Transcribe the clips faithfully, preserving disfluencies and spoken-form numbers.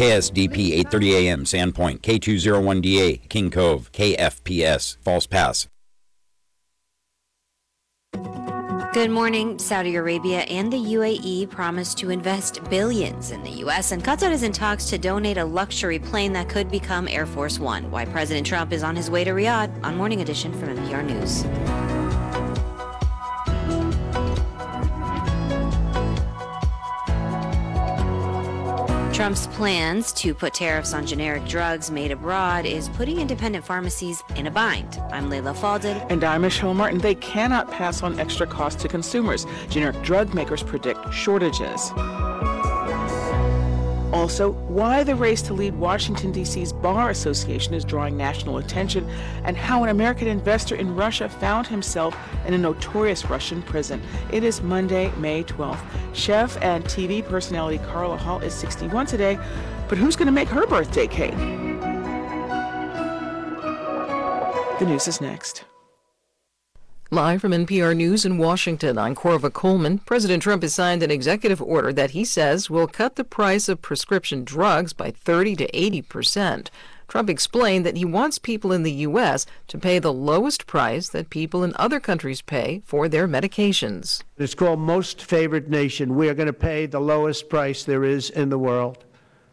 K S D P eight thirty A M, Sandpoint, K two oh one D A, King Cove, K F P S, False Pass. Good morning. Saudi Arabia and the U A E promised to invest billions in the U S, and Qatar is in talks to donate a luxury plane that could become Air Force One. Why President Trump is on his way to Riyadh on Morning Edition from N P R News. Trump's plans to put tariffs on generic drugs made abroad is putting independent pharmacies in a bind. I'm Layla Falded. And I'm Michelle Martin. They cannot pass on extra costs to consumers. Generic drug makers predict shortages. Also, why the race to lead Washington, D C's Bar Association is drawing national attention, and how an American investor in Russia found himself in a notorious Russian prison. It is Monday, May twelfth. Chef and T V personality Carla Hall is sixty-one today, but who's going to make her birthday cake? The news is next. Live from N P R News in Washington, I'm Corva Coleman. President Trump has signed an executive order that he says will cut the price of prescription drugs by thirty to eighty percent. Trump explained that he wants people in the U S to pay the lowest price that people in other countries pay for their medications. It's called Most Favored Nation. We are going to pay the lowest price there is in the world.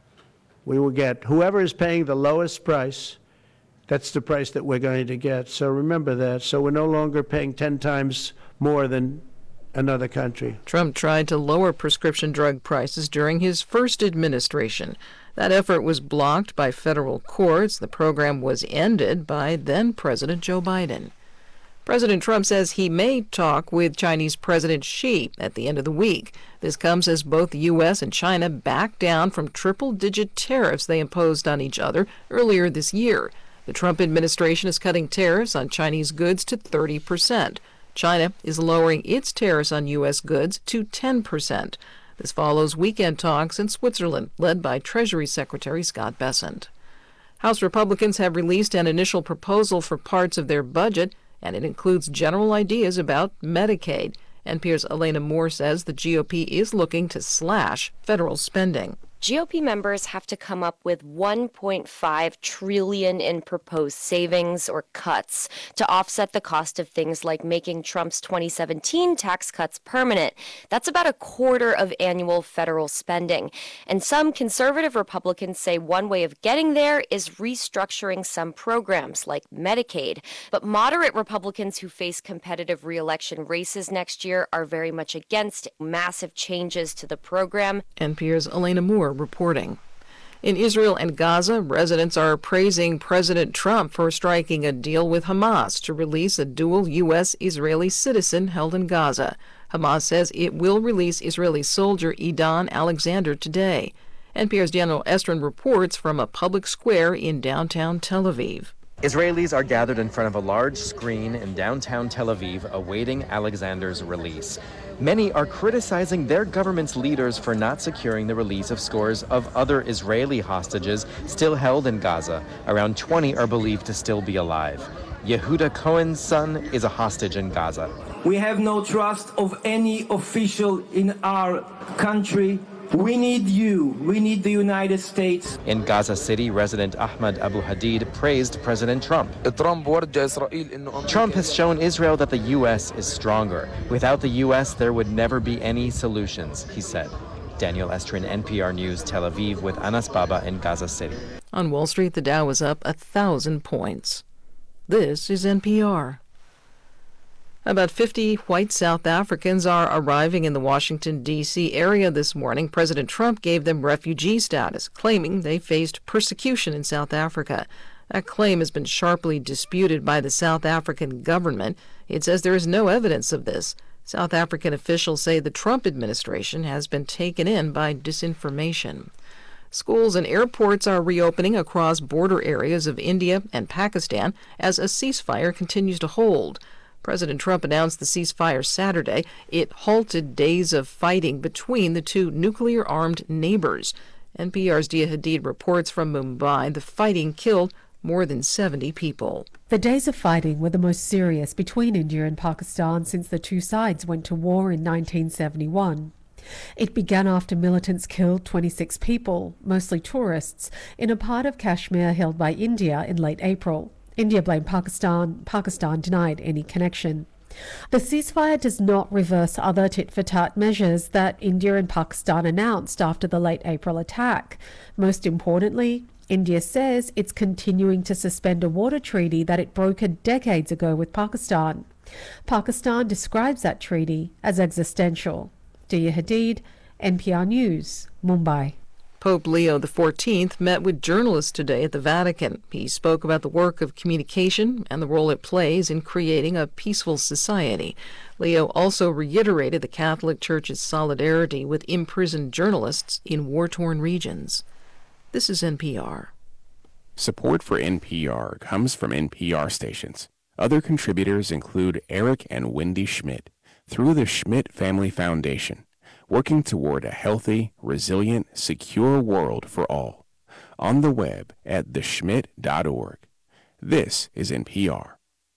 We will get whoever is paying the lowest price. That's the price that we're going to get. So remember that. So we're no longer paying ten times more than another country. Trump tried to lower prescription drug prices during his first administration. That effort was blocked by federal courts. The program was ended by then-President Joe Biden. President Trump says he may talk with Chinese President Xi at the end of the week. This comes as both the U S and China back down from triple-digit tariffs they imposed on each other earlier this year. The Trump administration is cutting tariffs on Chinese goods to thirty percent. China is lowering its tariffs on U S goods to ten percent. This follows weekend talks in Switzerland, led by Treasury Secretary Scott Bessent. House Republicans have released an initial proposal for parts of their budget, and it includes general ideas about Medicaid. N P R's Elena Moore says the G O P is looking to slash federal spending. G O P members have to come up with one point five trillion dollars in proposed savings or cuts to offset the cost of things like making Trump's twenty seventeen tax cuts permanent. That's about a quarter of annual federal spending. And some conservative Republicans say one way of getting there is restructuring some programs like Medicaid. But moderate Republicans who face competitive re-election races next year are very much against massive changes to the program. N P R's Elena Moore reporting. In Israel and Gaza, residents are praising President Trump for striking a deal with Hamas to release a dual U S Israeli citizen held in Gaza. Hamas says it will release Israeli soldier Idan Alexander today. N P R's Daniel Estrin reports from a public square in downtown Tel Aviv. Israelis are gathered in front of a large screen in downtown Tel Aviv awaiting Alexander's release. Many are criticizing their government's leaders for not securing the release of scores of other Israeli hostages still held in Gaza. Around twenty are believed to still be alive. Yehuda Cohen's son is a hostage in Gaza. We have no trust of any official in our country. We need you. We need the United States. In Gaza City, resident Ahmad Abu Hadid praised President Trump. Trump has shown Israel that the U S is stronger. Without the U S, there would never be any solutions, he said. Daniel Estrin, N P R News, Tel Aviv, with Anas Baba in Gaza City. On Wall Street, the Dow was up a thousand points. This is N P R. About fifty white South Africans are arriving in the Washington, D C area this morning. President Trump gave them refugee status, claiming they faced persecution in South Africa. That claim has been sharply disputed by the South African government. It says there is no evidence of this. South African officials say the Trump administration has been taken in by disinformation. Schools and airports are reopening across border areas of India and Pakistan as a ceasefire continues to hold. President Trump announced the ceasefire Saturday. It halted days of fighting between the two nuclear-armed neighbors. N P R's Dia Hadid reports from Mumbai. The fighting killed more than seventy people. The days of fighting were the most serious between India and Pakistan since the two sides went to war in nineteen seventy-one. It began after militants killed twenty-six people, mostly tourists, in a part of Kashmir held by India in late April. India blamed Pakistan. Pakistan denied any connection. The ceasefire does not reverse other tit-for-tat measures that India and Pakistan announced after the late April attack. Most importantly, India says it's continuing to suspend a water treaty that it brokered decades ago with Pakistan. Pakistan describes that treaty as existential. Dia Hadid, N P R News, Mumbai. Pope Leo the fourteenth met with journalists today at the Vatican. He spoke about the work of communication and the role it plays in creating a peaceful society. Leo also reiterated the Catholic Church's solidarity with imprisoned journalists in war-torn regions. This is N P R. Support for N P R comes from N P R stations. Other contributors include Eric and Wendy Schmidt through the Schmidt Family Foundation, working toward a healthy, resilient, secure world for all. On the web at the schmidt dot org. This is N P R.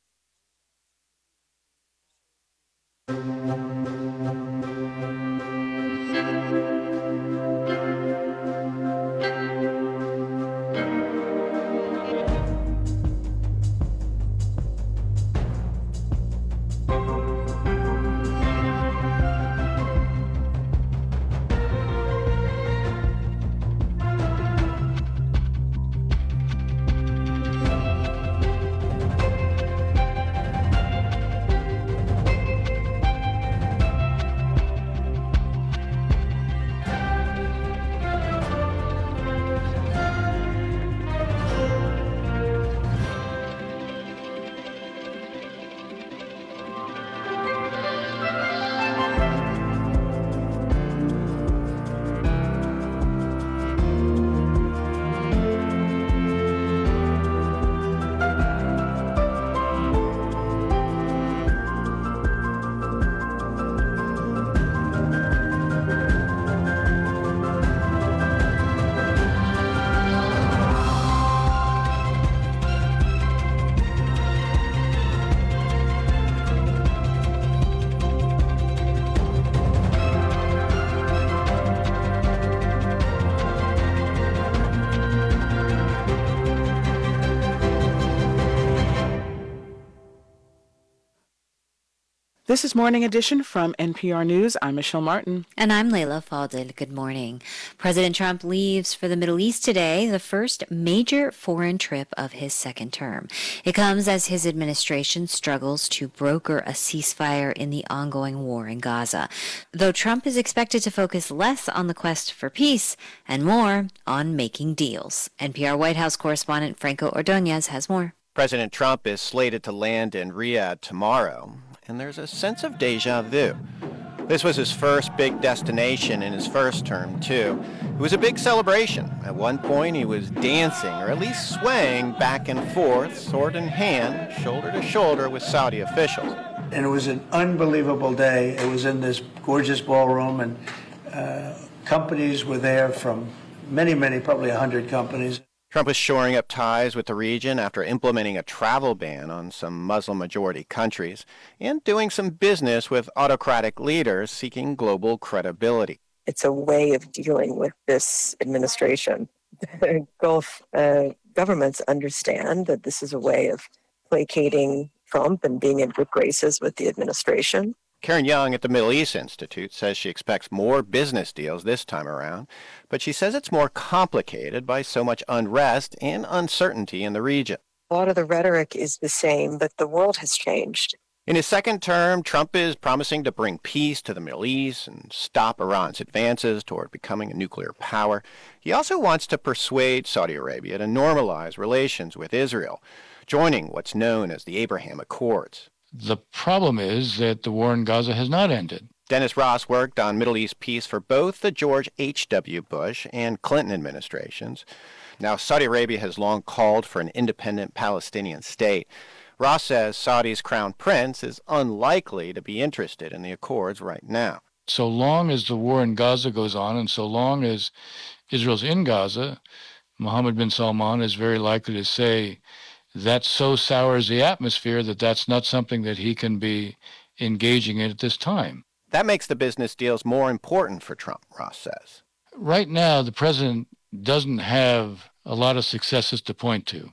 This is Morning Edition from N P R News. I'm Michelle Martin. And I'm Layla Fadel. Good morning. President Trump leaves for the Middle East today, the first major foreign trip of his second term. It comes as his administration struggles to broker a ceasefire in the ongoing war in Gaza, though Trump is expected to focus less on the quest for peace and more on making deals. N P R White House correspondent Franco Ordonez has more. President Trump is slated to land in Riyadh tomorrow, and there's a sense of deja vu. This was his first big destination in his first term, too. It was a big celebration. At one point, he was dancing, or at least swaying back and forth, sword in hand, shoulder to shoulder with Saudi officials. And it was an unbelievable day. It was in this gorgeous ballroom, and uh, companies were there from many, many, probably one hundred companies. Trump is shoring up ties with the region after implementing a travel ban on some Muslim-majority countries and doing some business with autocratic leaders seeking global credibility. It's a way of dealing with this administration. The Gulf uh, governments understand that this is a way of placating Trump and being in good graces with the administration. Karen Young at the Middle East Institute says she expects more business deals this time around, but she says it's more complicated by so much unrest and uncertainty in the region. A lot of the rhetoric is the same, but the world has changed. In his second term, Trump is promising to bring peace to the Middle East and stop Iran's advances toward becoming a nuclear power. He also wants to persuade Saudi Arabia to normalize relations with Israel, joining what's known as the Abraham Accords. The problem is that the war in Gaza has not ended. Dennis Ross worked on Middle East peace for both the George H W. Bush and Clinton administrations. Now, Saudi Arabia has long called for an independent Palestinian state. Ross says Saudi's crown prince is unlikely to be interested in the accords right now. So long as the war in Gaza goes on and so long as Israel's in Gaza, Mohammed bin Salman is very likely to say that so sours the atmosphere that that's not something that he can be engaging in at this time. That makes the business deals more important for Trump, Ross says. Right now, the president doesn't have a lot of successes to point to.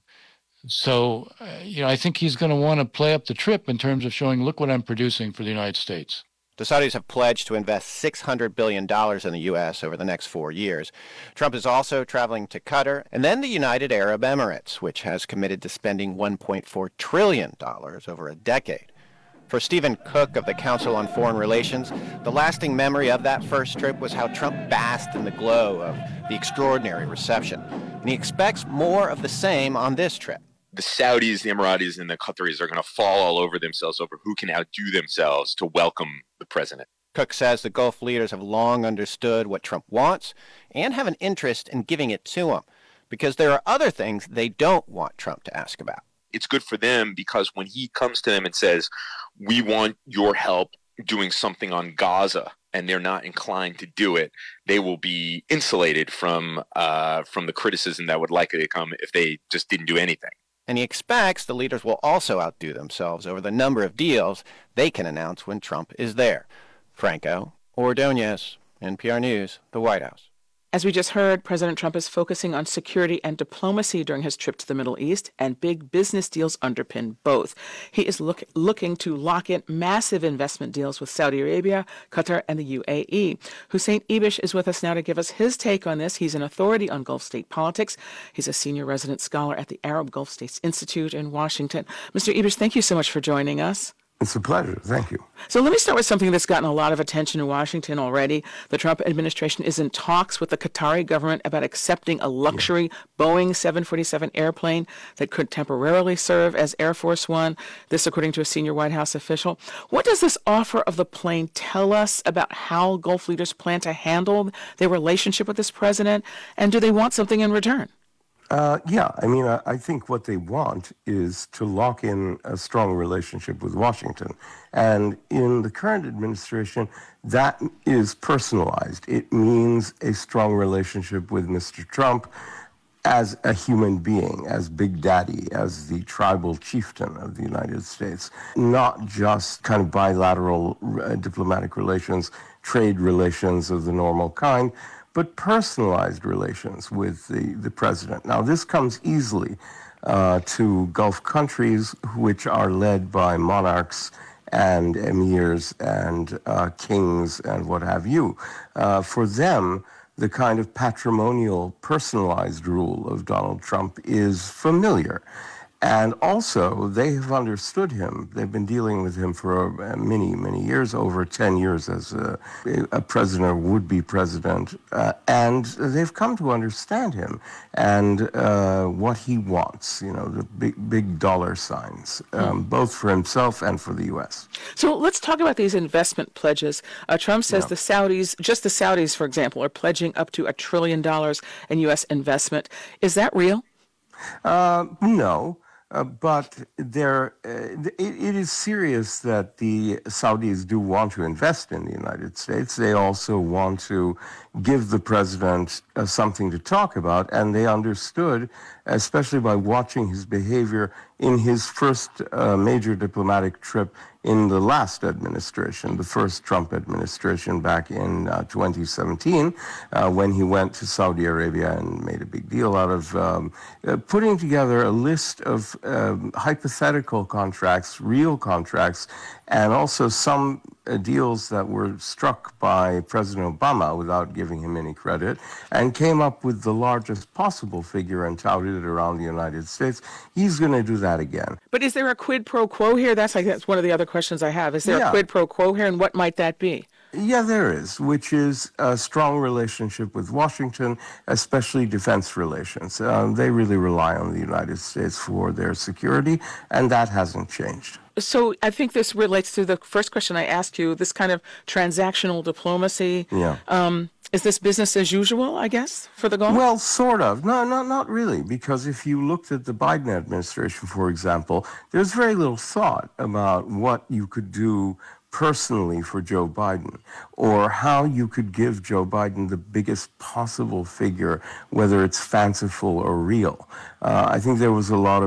So, uh, you know, I think he's going to want to play up the trip in terms of showing, look what I'm producing for the United States. The Saudis have pledged to invest six hundred billion dollars in the U S over the next four years. Trump is also traveling to Qatar and then the United Arab Emirates, which has committed to spending one point four trillion dollars over a decade. For Stephen Cook of the Council on Foreign Relations, the lasting memory of that first trip was how Trump basked in the glow of the extraordinary reception. And he expects more of the same on this trip. The Saudis, the Emiratis, and the Qataris are going to fall all over themselves over who can outdo themselves to welcome the president. Cook says the Gulf leaders have long understood what Trump wants and have an interest in giving it to him because there are other things they don't want Trump to ask about. It's good for them because when he comes to them and says, we want your help doing something on Gaza, and they're not inclined to do it, they will be insulated from uh, from the criticism that would likely come if they just didn't do anything. And he expects the leaders will also outdo themselves over the number of deals they can announce when Trump is there. Franco Ordonez, N P R News, the White House. As we just heard, President Trump is focusing on security and diplomacy during his trip to the Middle East, and big business deals underpin both. He is look, looking to lock in massive investment deals with Saudi Arabia, Qatar, and the U A E. Hussein Ibish is with us now to give us his take on this. He's an authority on Gulf state politics. He's a senior resident scholar at the Arab Gulf States Institute in Washington. Mister Ibish, thank you so much for joining us. It's a pleasure. Thank you. So let me start with something that's gotten a lot of attention in Washington already. The Trump administration is in talks with the Qatari government about accepting a luxury yeah. Boeing seven forty-seven airplane that could temporarily serve as Air Force One. This, according to a senior White House official. What does this offer of the plane tell us about how Gulf leaders plan to handle their relationship with this president? And do they want something in return? Uh, yeah, I mean, I, I think what they want is to lock in a strong relationship with Washington. And in the current administration, that is personalized. It means a strong relationship with Mister Trump as a human being, as Big Daddy, as the tribal chieftain of the United States, not just kind of bilateral uh, diplomatic relations, trade relations of the normal kind, but personalized relations with the, the president. Now, this comes easily uh, to Gulf countries, which are led by monarchs and emirs and uh, kings and what have you. Uh, for them, the kind of patrimonial, personalized rule of Donald Trump is familiar. And also, they have understood him. They've been dealing with him for many, many years, over ten years as a, a president or would-be president. Uh, and they've come to understand him and uh, what he wants, you know, the big, big dollar signs, um, mm. both for himself and for the U S. So let's talk about these investment pledges. Uh, Trump says yeah. the Saudis, just the Saudis, for example, are pledging up to a trillion dollars in U S investment. Is that real? Uh, no. Uh, but there, uh, it, it is serious that the Saudis do want to invest in the United States. They also want to give the president uh, something to talk about, and they understood, especially by watching his behavior in his first uh, major diplomatic trip in the last administration, the first Trump administration back in uh, twenty seventeen, uh, when he went to Saudi Arabia and made a big deal out of um, uh, putting together a list of um, hypothetical contracts, real contracts, and also some uh, deals that were struck by President Obama without giving him any credit, and came up with the largest possible figure and touted it around the United States. He's going to do that again. But is there a quid pro quo here? That's, I guess, one of the other questions I have. Is there yeah. a quid pro quo here, and what might that be? Yeah, there is, which is a strong relationship with Washington, especially defense relations. Um, they really rely on the United States for their security, and that hasn't changed. So I think this relates to the first question I asked you, this kind of transactional diplomacy. Yeah. Um, is this business as usual, I guess, for the Gulf? Well, sort of. No, no, not really, because if you looked at the Biden administration, for example, there's very little thought about what you could do personally for Joe Biden, or how you could give Joe Biden the biggest possible figure, whether it's fanciful or real. Uh, I think there was a lot of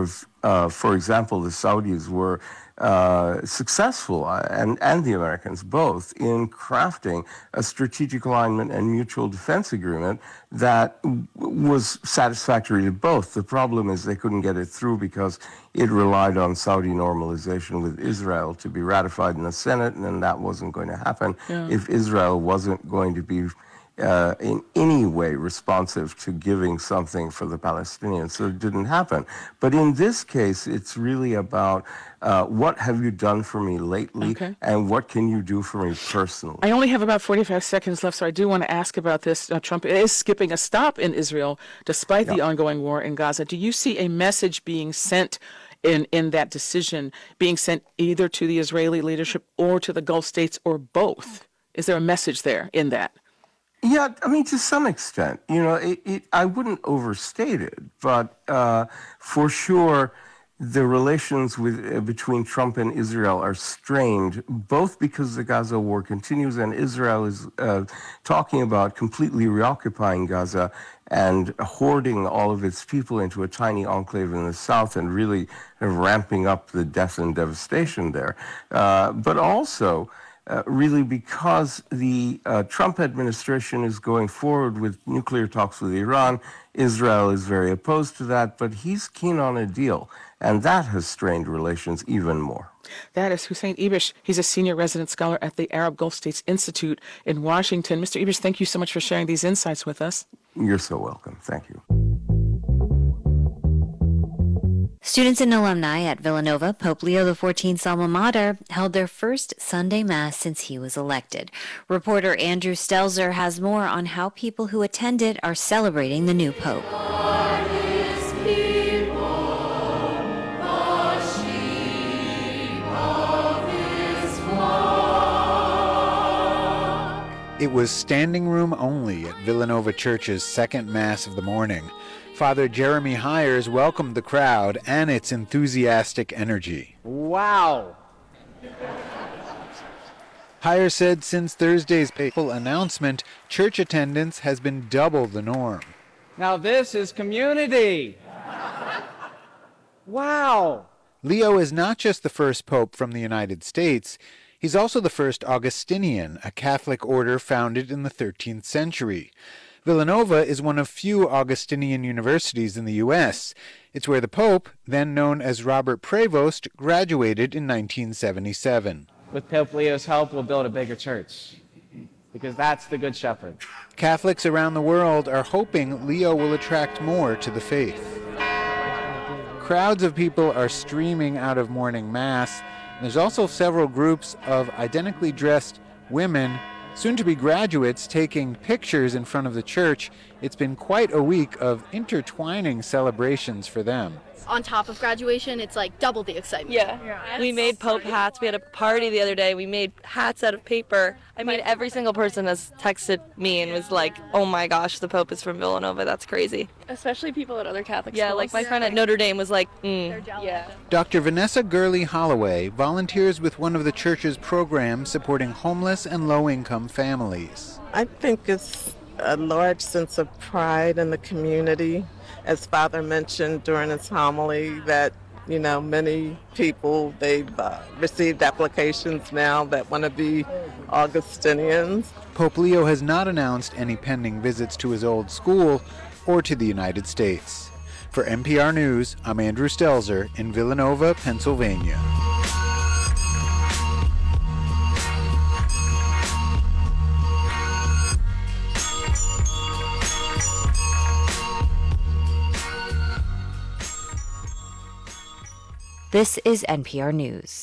uh, for example, the Saudis were uh, successful, uh, and, and the Americans both, in crafting a strategic alignment and mutual defense agreement that w- was satisfactory to both. The problem is they couldn't get it through because it relied on Saudi normalization with Israel to be ratified in the Senate, and then that wasn't going to happen Yeah. if Israel wasn't going to be uh, in any way responsive to giving something for the Palestinians. So it didn't happen. But in this case, it's really about uh, what have you done for me lately, Okay. and what can you do for me personally? I only have about forty-five seconds left, so I do want to ask about this. Uh, Trump is skipping a stop in Israel despite the ongoing war in Gaza. Do you see a message being sent in, in that decision, being sent either to the Israeli leadership or to the Gulf states or both? Is there a message there in that? Yeah, I mean, to some extent, you know, it, it, I wouldn't overstate it, but uh, for sure, the relations with uh, between Trump and Israel are strained, both because the Gaza war continues and Israel is uh, talking about completely reoccupying Gaza and hoarding all of its people into a tiny enclave in the south and really kind of ramping up the death and devastation there. Uh, but also, Uh, really because the uh, Trump administration is going forward with nuclear talks with Iran. Israel is very opposed to that, but he's keen on a deal, and that has strained relations even more. That is Hussein Ibish. He's a senior resident scholar at the Arab Gulf States Institute in Washington. Mister Ibish, thank you so much for sharing these insights with us. You're so welcome. Thank you. Students and alumni at Villanova, Pope Leo the fourteenth's alma mater, held their first Sunday Mass since he was elected. Reporter Andrew Stelzer has more on how people who attended are celebrating the new Pope. It was standing room only at Villanova Church's second Mass of the morning. Father Jeremy Hires welcomed the crowd and its enthusiastic energy. Wow! Hires said since Thursday's papal announcement, church attendance has been double the norm. Now this is community! Wow! Leo is not just the first pope from the United States. He's also the first Augustinian, a Catholic order founded in the thirteenth century. Villanova is one of few Augustinian universities in the U S. It's where the Pope, then known as Robert Prevost, graduated in nineteen seventy-seven. With Pope Leo's help, we'll build a bigger church, because that's the Good Shepherd. Catholics around the world are hoping Leo will attract more to the faith. Crowds of people are streaming out of morning Mass. There's also several groups of identically dressed women, soon-to-be graduates, taking pictures in front of the church. It's been quite a week of intertwining celebrations for them. On top of graduation, it's like double the excitement. Yeah. yeah. We made Pope hats. We had a party the other day. We made hats out of paper. I mean, every single person has texted me and was like, oh my gosh, the Pope is from Villanova. That's crazy. Especially people at other Catholic yeah, schools. like my friend at Notre Dame was like, mm. yeah. Doctor Vanessa Gurley Holloway volunteers with one of the church's programs supporting homeless and low-income families. I think it's a large sense of pride in the community. As Father mentioned during his homily, that, you know, many people, they've uh, received applications now that want to be Augustinians. Pope Leo has not announced any pending visits to his old school or to the United States. For N P R News, I'm Andrew Stelzer in Villanova, Pennsylvania. This is N P R News.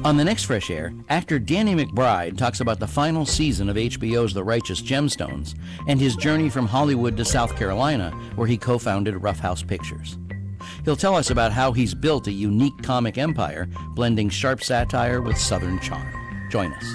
On the next Fresh Air, actor Danny McBride talks about the final season of H B O's The Righteous Gemstones and his journey from Hollywood to South Carolina, where he co-founded Rough House Pictures. He'll tell us about how he's built a unique comic empire, blending sharp satire with Southern charm. Join us.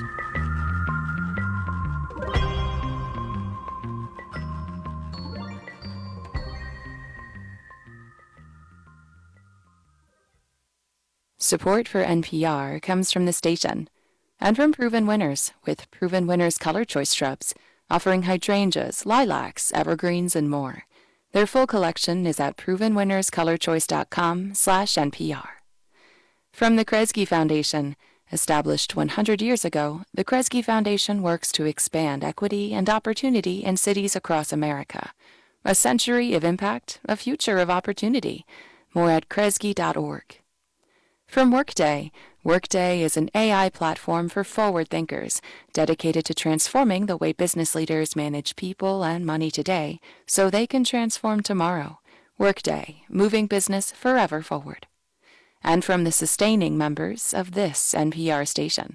Support for N P R comes from the station and from Proven Winners with Proven Winners Color Choice shrubs, offering hydrangeas, lilacs, evergreens, and more. Their full collection is at proven winners color choice dot com slash N P R. From the Kresge Foundation, established one hundred years ago, the Kresge Foundation works to expand equity and opportunity in cities across America. A century of impact, a future of opportunity. More at kresge dot org. From Workday, Workday is an A I platform for forward thinkers, dedicated to transforming the way business leaders manage people and money today so they can transform tomorrow. Workday, moving business forever forward. And from the sustaining members of this N P R station.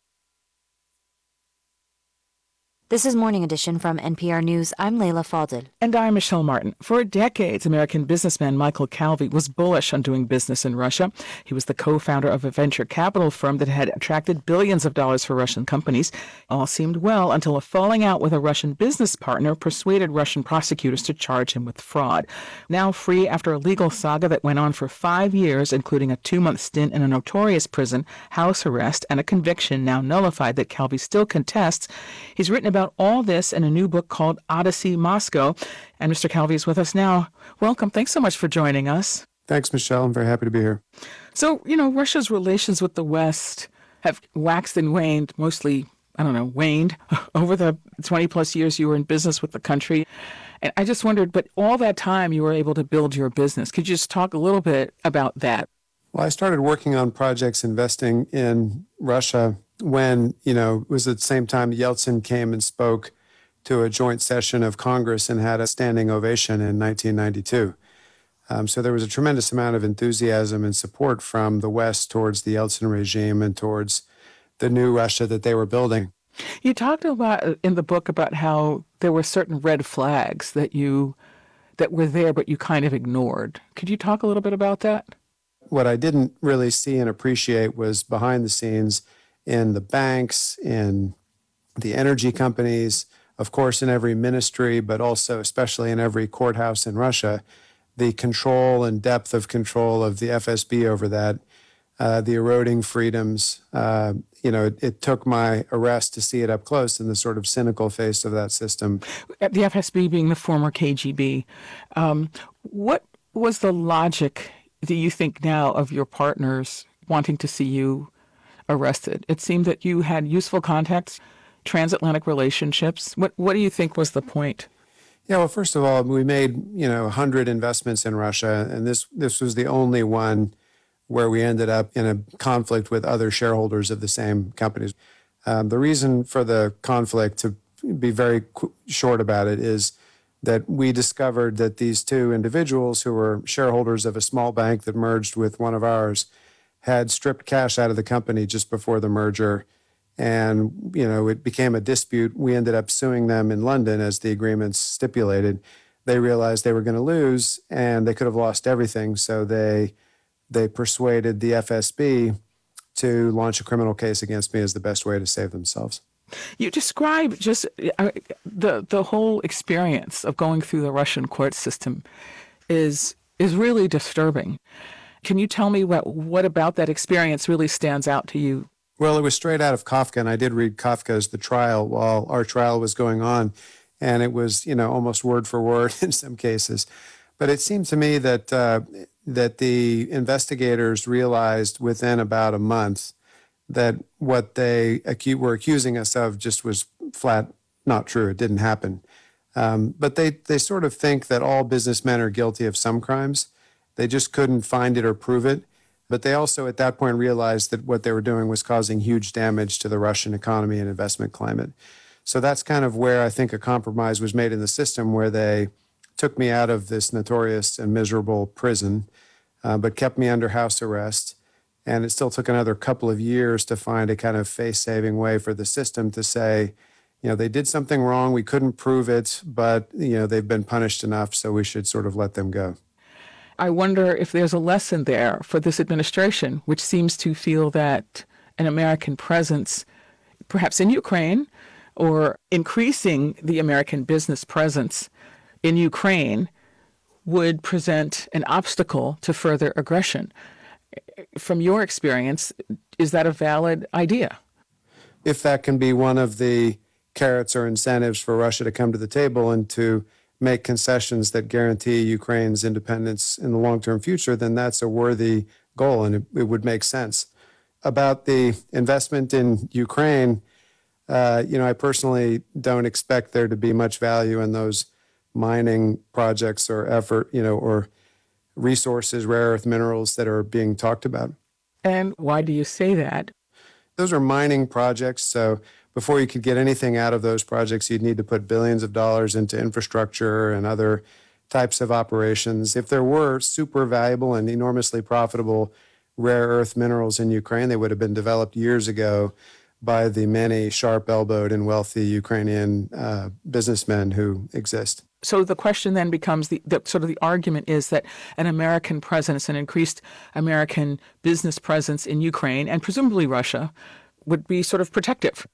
This is Morning Edition from N P R News. I'm Layla Faldil. And I'm Michelle Martin. For decades, American businessman Michael Calvi was bullish on doing business in Russia. He was the co-founder of a venture capital firm that had attracted billions of dollars for Russian companies. All seemed well until a falling out with a Russian business partner persuaded Russian prosecutors to charge him with fraud. Now free after a legal saga that went on for five years, including a two-month stint in a notorious prison, house arrest, and a conviction now nullified that Calvi still contests, he's written about all this in a new book called Odyssey Moscow. And Mister Calvi is with us now. Welcome. Thanks so much for joining us. Thanks, Michelle. I'm very happy to be here. So, you know, Russia's relations with the West have waxed and waned, mostly, I don't know, waned over the twenty plus years you were in business with the country. And I just wondered, but all that time you were able to build your business. Could you just talk a little bit about that? Well, I started working on projects investing in Russia when, you know, it was at the same time Yeltsin came and spoke to a joint session of Congress and had a standing ovation in nineteen ninety-two. Um, so there was a tremendous amount of enthusiasm and support from the West towards the Yeltsin regime and towards the new Russia that they were building. You talked about in the book about how there were certain red flags that you that were there, but you kind of ignored. Could you talk a little bit about that? What I didn't really see and appreciate was behind the scenes in the banks, in the energy companies, of course, in every ministry, but also especially in every courthouse in Russia, the control and depth of control of the F S B over that, uh, the eroding freedoms. Uh, you know, it, it took my arrest to see it up close in the sort of cynical face of that system. The F S B being the former K G B. Um, what was the logic, do you think now, of your partners wanting to see you arrested? It seemed that you had useful contacts, transatlantic relationships. What what do you think was the point? Yeah, well, first of all, we made, you know, one hundred investments in Russia, and this this was the only one where we ended up in a conflict with other shareholders of the same companies. Um, the reason for the conflict, to be very qu- short about it, is that we discovered that these two individuals who were shareholders of a small bank that merged with one of ours had stripped cash out of the company just before the merger. And, you know, it became a dispute. We ended up suing them in London as the agreements stipulated. They realized they were going to lose and they could have lost everything. So they they persuaded the F S B to launch a criminal case against me as the best way to save themselves. You describe just uh, the the whole experience of going through the Russian court system is is really disturbing. Can you tell me what what about that experience really stands out to you? Well, it was straight out of Kafka, and I did read Kafka's The Trial while our trial was going on, and it was, you know, almost word for word in some cases. But it seemed to me that uh, that the investigators realized within about a month that what they acu- were accusing us of just was flat not true. It didn't happen. Um, but they, they sort of think that all businessmen are guilty of some crimes. They just couldn't find it or prove it. But they also at that point realized that what they were doing was causing huge damage to the Russian economy and investment climate. So that's kind of where I think a compromise was made in the system, where they took me out of this notorious and miserable prison, uh, but kept me under house arrest And it still took another couple of years to find a kind of face-saving way for the system to say, you know, they did something wrong, we couldn't prove it, but, you know, they've been punished enough, so we should sort of let them go. I wonder if there's a lesson there for this administration, which seems to feel that an American presence, perhaps in Ukraine, or increasing the American business presence in Ukraine, would present an obstacle to further aggression. From your experience, is that a valid idea? If that can be one of the carrots or incentives for Russia to come to the table and to make concessions that guarantee Ukraine's independence in the long-term future, then that's a worthy goal, and it, it would make sense. About the investment in Ukraine, uh, you know, I personally don't expect there to be much value in those mining projects or effort, you know, or resources, rare earth minerals that are being talked about. And why do you say that? Those are mining projects, so before you could get anything out of those projects, you'd need to put billions of dollars into infrastructure and other types of operations. If there were super valuable and enormously profitable rare earth minerals in Ukraine, they would have been developed years ago by the many sharp-elbowed and wealthy Ukrainian uh, businessmen who exist. So the question then becomes, the, the sort of the argument is that an American presence, an increased American business presence in Ukraine, and presumably Russia, would be sort of protective.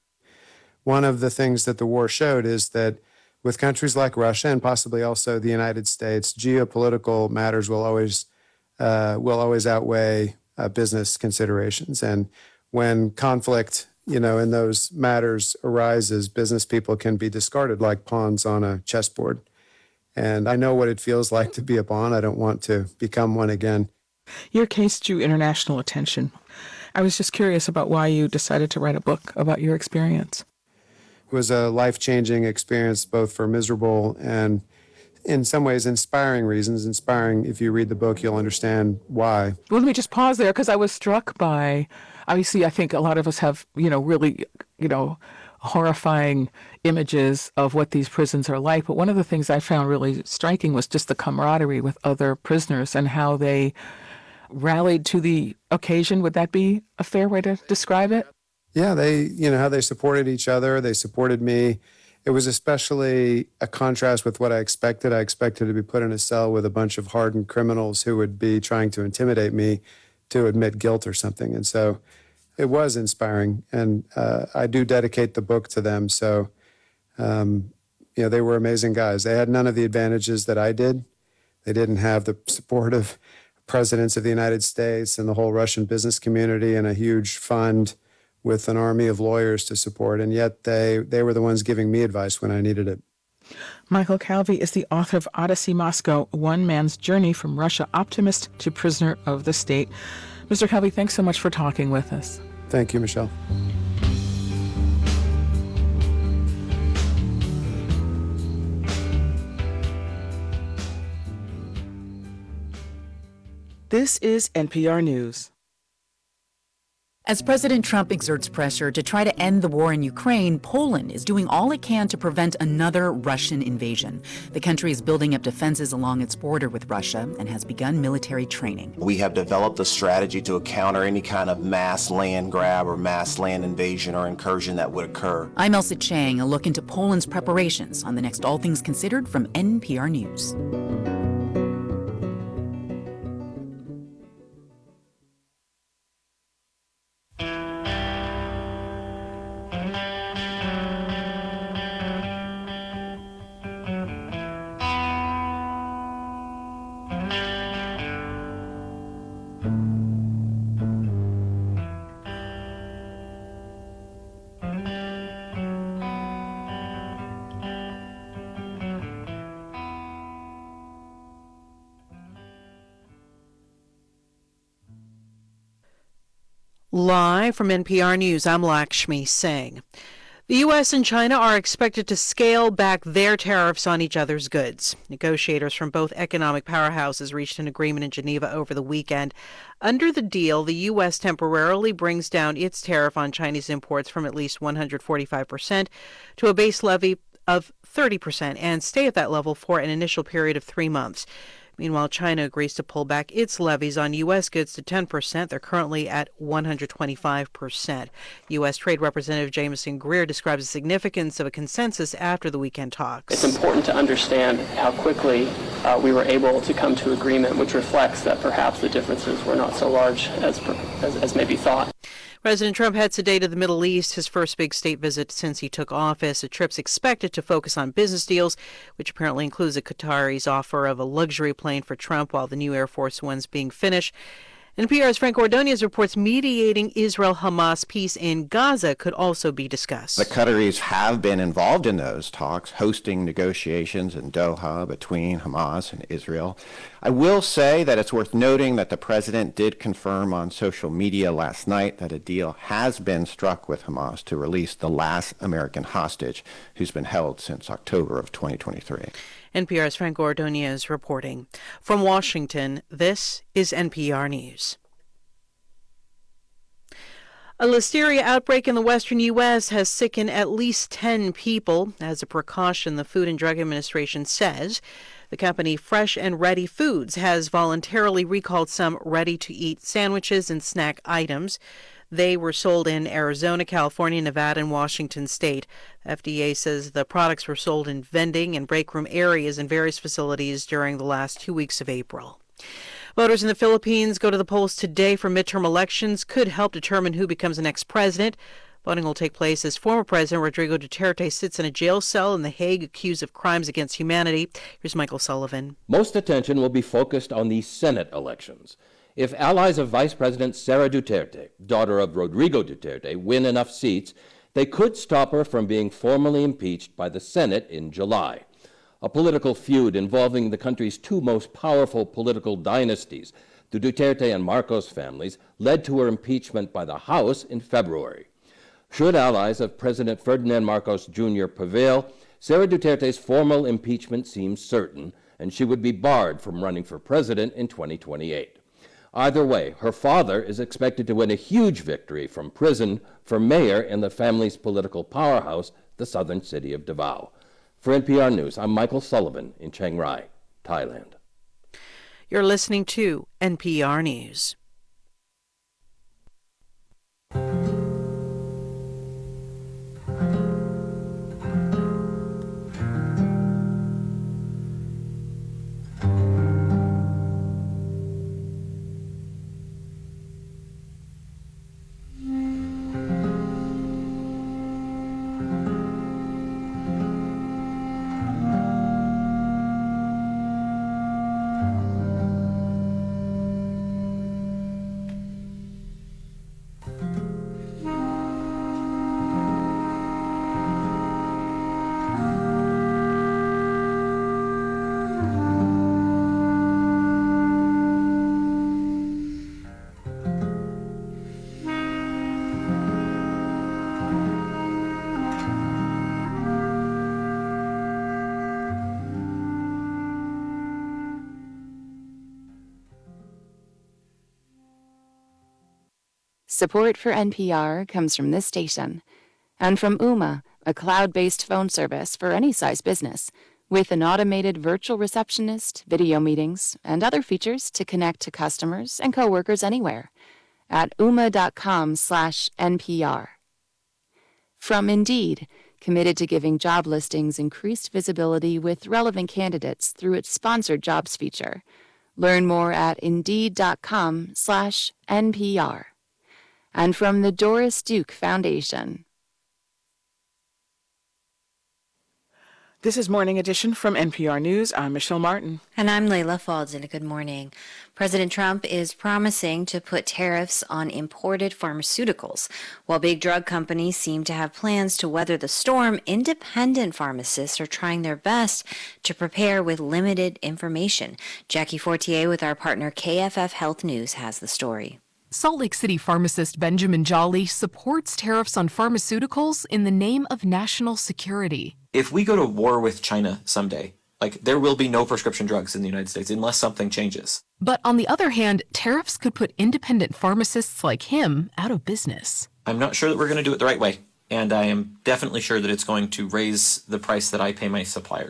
One of the things that the war showed is that with countries like Russia and possibly also the United States, geopolitical matters will always uh, will always outweigh uh, business considerations. And when conflict, you know, in those matters arises, business people can be discarded like pawns on a chessboard. And I know what it feels like to be a pawn. I don't want to become one again. Your case drew international attention. I was just curious about why you decided to write a book about your experience. It was a life-changing experience, both for miserable and, in some ways, inspiring reasons. Inspiring, if you read the book, you'll understand why. Well, let me just pause there, because I was struck by, obviously, I think a lot of us have, you know, really, you know, horrifying images of what these prisons are like. But one of the things I found really striking was just the camaraderie with other prisoners and how they rallied to the occasion. Would that be a fair way to describe it? Yeah, they, you know, how they supported each other. They supported me. It was especially a contrast with what I expected. I expected to be put in a cell with a bunch of hardened criminals who would be trying to intimidate me to admit guilt or something. And so it was inspiring. And uh, I do dedicate the book to them. So, um, you know, they were amazing guys. They had none of the advantages that I did. They didn't have the support of presidents of the United States and the whole Russian business community and a huge fund with an army of lawyers to support, and yet they, they were the ones giving me advice when I needed it. Michael Calvi is the author of Odyssey Moscow, One Man's Journey from Russia Optimist to Prisoner of the State. Mister Calvi, thanks so much for talking with us. Thank you, Michelle. This is N P R News. As President Trump exerts pressure to try to end the war in Ukraine, Poland is doing all it can to prevent another Russian invasion. The country is building up defenses along its border with Russia and has begun military training. We have developed a strategy to counter any kind of mass land grab or mass land invasion or incursion that would occur. I'm Elsa Chang, a look into Poland's preparations on the next All Things Considered from N P R News. Live from N P R News, I'm Lakshmi Singh. The U S and China are expected to scale back their tariffs on each other's goods. Negotiators from both economic powerhouses reached an agreement in Geneva over the weekend. Under the deal, the U S temporarily brings down its tariff on Chinese imports from at least one hundred forty-five percent to a base levy of thirty percent and stay at that level for an initial period of three months. Meanwhile, China agrees to pull back its levies on U S goods to ten percent. They're currently at one hundred twenty-five percent. U S. Trade Representative Jameson Greer describes the significance of a consensus after the weekend talks. It's important to understand how quickly uh, we were able to come to agreement, which reflects that perhaps the differences were not so large as, as, as may be thought. President Trump heads today to the Middle East, his first big state visit since he took office. The trip's expected to focus on business deals, which apparently includes the Qataris' offer of a luxury plane for Trump while the new Air Force One's being finished. N P R's Frank Ordonez reports mediating Israel-Hamas peace in Gaza could also be discussed. The Qataris have been involved in those talks, hosting negotiations in Doha between Hamas and Israel. I will say that it's worth noting that the president did confirm on social media last night that a deal has been struck with Hamas to release the last American hostage who's been held since October of twenty twenty-three. N P R's Frank Ordonez reporting. From Washington, this is N P R News. A listeria outbreak in the western U S has sickened at least ten people. As a precaution, the Food and Drug Administration says the company Fresh and Ready Foods has voluntarily recalled some ready-to-eat sandwiches and snack items. They were sold in Arizona, California, Nevada, and Washington state. F D A says the products were sold in vending and break room areas in various facilities during the last two weeks of April. Voters in the Philippines go to the polls today for midterm elections, could help determine who becomes the next president. Voting will take place as former President Rodrigo Duterte sits in a jail cell in The Hague accused of crimes against humanity. Here's Michael Sullivan. Most attention will be focused on the Senate elections. If allies of Vice President Sara Duterte, daughter of Rodrigo Duterte, win enough seats, they could stop her from being formally impeached by the Senate in July. A political feud involving the country's two most powerful political dynasties, the Duterte and Marcos families, led to her impeachment by the House in February. Should allies of President Ferdinand Marcos Junior prevail, Sara Duterte's formal impeachment seems certain, and she would be barred from running for president in twenty twenty-eight. Either way, her father is expected to win a huge victory from prison for mayor in the family's political powerhouse, the southern city of Davao. For N P R News, I'm Michael Sullivan in Chiang Rai, Thailand. You're listening to N P R News. Support for N P R comes from this station and from Ooma, a cloud-based phone service for any size business with an automated virtual receptionist, video meetings, and other features to connect to customers and coworkers anywhere at ooma.com slash NPR. From Indeed, committed to giving job listings increased visibility with relevant candidates through its sponsored jobs feature. Learn more at indeed.com slash NPR. And from the Doris Duke Foundation. This is Morning Edition from N P R News. I'm Michelle Martin. And I'm Layla Faldin. Good morning. President Trump is promising to put tariffs on imported pharmaceuticals. While big drug companies seem to have plans to weather the storm, independent pharmacists are trying their best to prepare with limited information. Jackie Fortier with our partner K F F Health News has the story. Salt Lake City pharmacist Benjamin Jolly supports tariffs on pharmaceuticals in the name of national security. If we go to war with China someday, like there will be no prescription drugs in the United States unless something changes. But on the other hand, tariffs could put independent pharmacists like him out of business. I'm not sure that we're going to do it the right way, and I am definitely sure that it's going to raise the price that I pay my suppliers.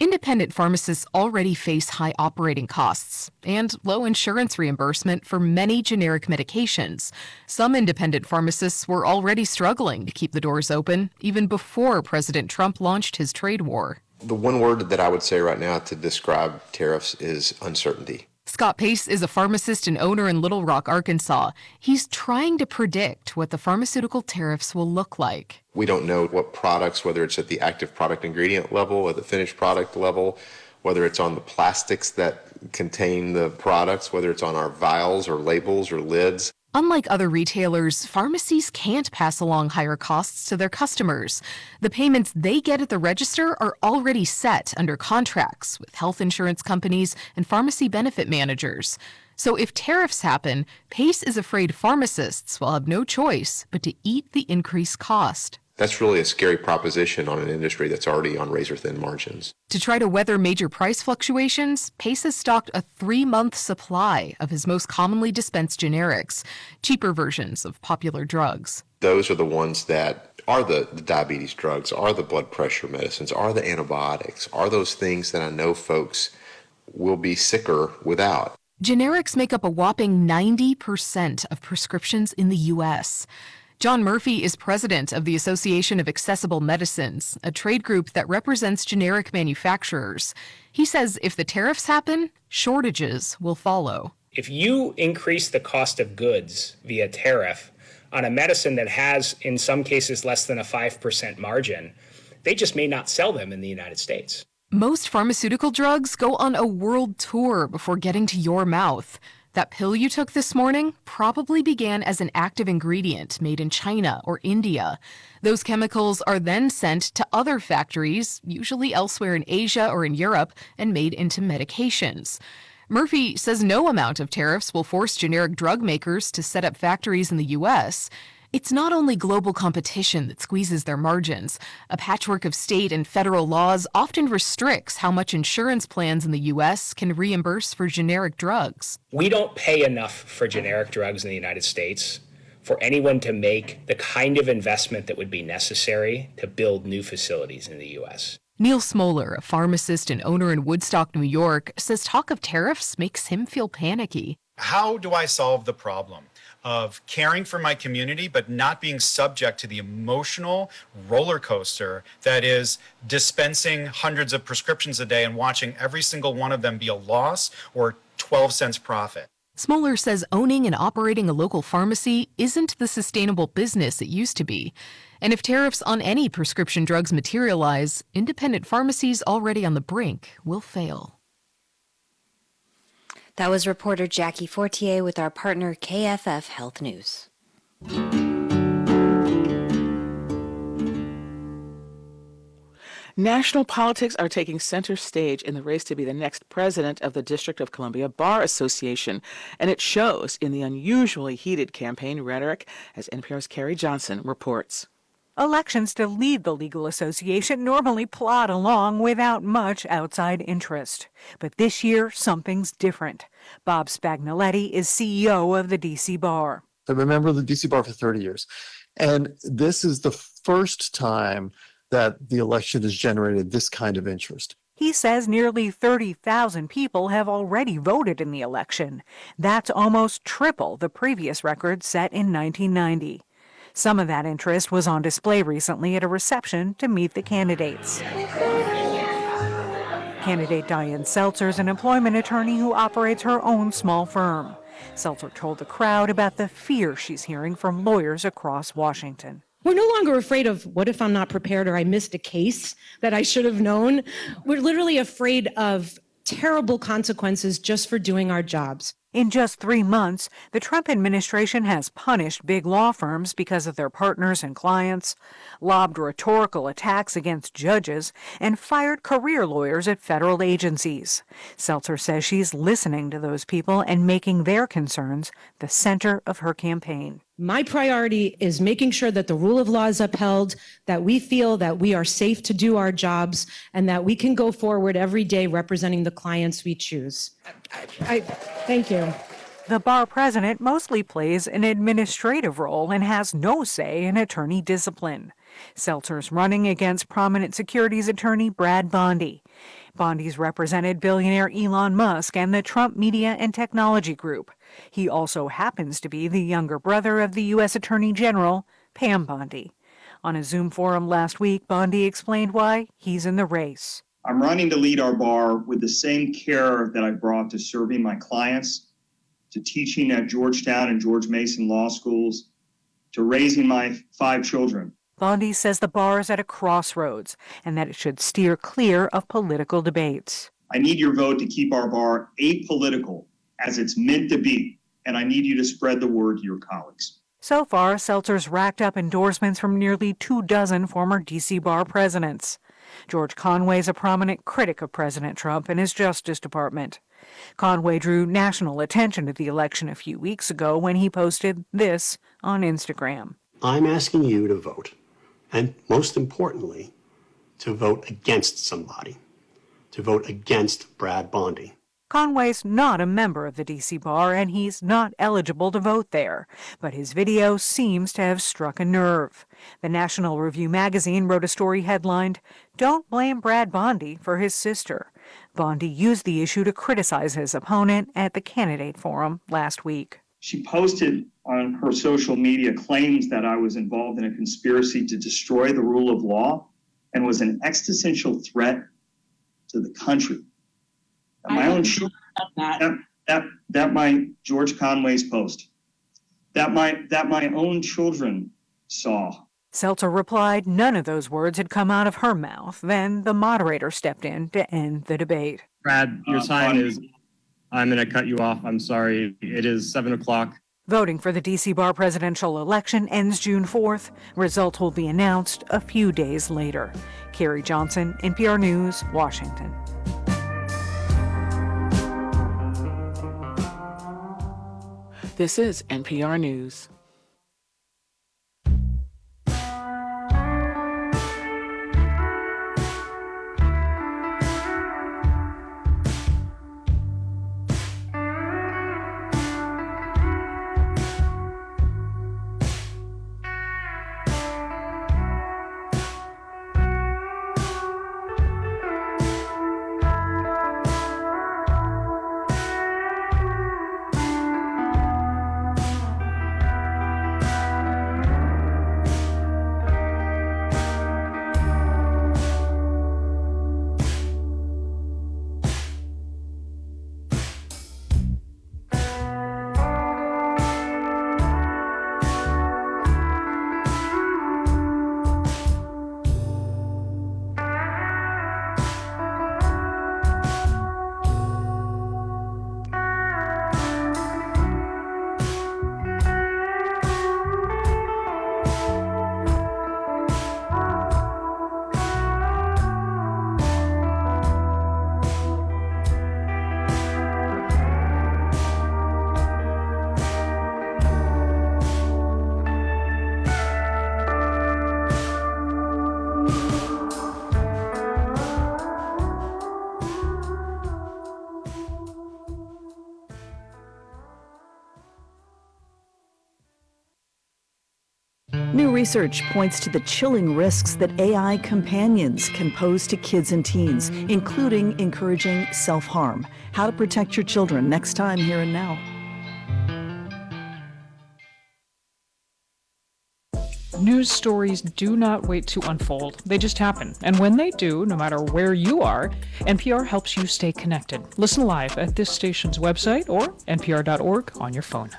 Independent pharmacists already face high operating costs and low insurance reimbursement for many generic medications. Some independent pharmacists were already struggling to keep the doors open even before President Trump launched his trade war. The one word that I would say right now to describe tariffs is uncertainty. Scott Pace is a pharmacist and owner in Little Rock, Arkansas. He's trying to predict what the pharmaceutical tariffs will look like. We don't know what products, whether it's at the active product ingredient level or the finished product level, whether it's on the plastics that contain the products, whether it's on our vials or labels or lids. Unlike other retailers, pharmacies can't pass along higher costs to their customers. The payments they get at the register are already set under contracts with health insurance companies and pharmacy benefit managers. So if tariffs happen, Pace is afraid pharmacists will have no choice but to eat the increased cost. That's really a scary proposition on an industry that's already on razor-thin margins. To try to weather major price fluctuations, Pace has stocked a three-month supply of his most commonly dispensed generics, cheaper versions of popular drugs. Those are the ones that are the, the diabetes drugs, are the blood pressure medicines, are the antibiotics, are those things that I know folks will be sicker without. Generics make up a whopping ninety percent of prescriptions in the U S John Murphy is president of the Association of Accessible Medicines, a trade group that represents generic manufacturers. He says if the tariffs happen, shortages will follow. If you increase the cost of goods via tariff on a medicine that has, in some cases, less than a five percent margin, they just may not sell them in the United States. Most pharmaceutical drugs go on a world tour before getting to your mouth. That pill you took this morning probably began as an active ingredient made in China or India. Those chemicals are then sent to other factories, usually elsewhere in Asia or in Europe, and made into medications. Murphy says no amount of tariffs will force generic drug makers to set up factories in the U S It's not only global competition that squeezes their margins. A patchwork of state and federal laws often restricts how much insurance plans in the U S can reimburse for generic drugs. We don't pay enough for generic drugs in the United States for anyone to make the kind of investment that would be necessary to build new facilities in the U S Neil Smoller, a pharmacist and owner in Woodstock, New York, says talk of tariffs makes him feel panicky. How do I solve the problem of caring for my community, but not being subject to the emotional roller coaster that is dispensing hundreds of prescriptions a day and watching every single one of them be a loss or twelve cents profit? Smoller says owning and operating a local pharmacy isn't the sustainable business it used to be. And if tariffs on any prescription drugs materialize, independent pharmacies already on the brink will fail. That was reporter Jackie Fortier with our partner K F F Health News. National politics are taking center stage in the race to be the next president of the District of Columbia Bar Association, and it shows in the unusually heated campaign rhetoric, as N P R's Carrie Johnson reports. Elections to lead the legal association normally plod along without much outside interest. But this year, something's different. Bob Spagnoletti is C E O of the D C Bar. I've been a member of the D C Bar for thirty years, and this is the first time that the election has generated this kind of interest. He says nearly thirty thousand people have already voted in the election. That's almost triple the previous record set in nineteen ninety. Some of that interest was on display recently at a reception to meet the candidates. Candidate Diane Seltzer is an employment attorney who operates her own small firm. Seltzer told the crowd about the fear she's hearing from lawyers across Washington. We're no longer afraid of what if I'm not prepared or I missed a case that I should have known. We're literally afraid of terrible consequences just for doing our jobs. In just three months, the Trump administration has punished big law firms because of their partners and clients, lobbed rhetorical attacks against judges, and fired career lawyers at federal agencies. Seltzer says she's listening to those people and making their concerns the center of her campaign. My priority is making sure that the rule of law is upheld, that we feel that we are safe to do our jobs, and that we can go forward every day representing the clients we choose. I, I, thank you. The bar president mostly plays an administrative role and has no say in attorney discipline. Seltzer's running against prominent securities attorney Brad Bondi. Bondi's represented billionaire Elon Musk and the Trump Media and Technology Group. He also happens to be the younger brother of the U S Attorney General, Pam Bondi. On a Zoom forum last week, Bondi explained why he's in the race. I'm running to lead our bar with the same care that I brought to serving my clients, to teaching at Georgetown and George Mason law schools, to raising my five children. Bondi says the bar is at a crossroads and that it should steer clear of political debates. I need your vote to keep our bar apolitical, as it's meant to be, and I need you to spread the word to your colleagues. So far, Seltzer's racked up endorsements from nearly two dozen former D C bar presidents. George Conway's a prominent critic of President Trump and his Justice Department. Conway drew national attention to the election a few weeks ago when he posted this on Instagram. I'm asking you to vote, and most importantly, to vote against somebody, to vote against Brad Bondi. Conway's not a member of the D C bar and he's not eligible to vote there, but his video seems to have struck a nerve. The National Review magazine wrote a story headlined, "Don't Blame Brad Bondi for His Sister." Bondi used the issue to criticize his opponent at the candidate forum last week. She posted on her social media claims that I was involved in a conspiracy to destroy the rule of law and was an existential threat to the country. That my own children, that, that that my George Conway's post, that my that my own children saw. Seltzer replied none of those words had come out of her mouth. Then the moderator stepped in to end the debate. Brad, your time is, I'm going to cut you off. I'm sorry. It is seven o'clock. Voting for the D C bar presidential election ends June fourth. Results will be announced a few days later. Carrie Johnson, N P R News, Washington. This is N P R News. New research points to the chilling risks that A I companions can pose to kids and teens, including encouraging self-harm. How to protect your children next time here and now. News stories do not wait to unfold. They just happen. And when they do, no matter where you are, N P R helps you stay connected. Listen live at this station's website or N P R dot org on your phone.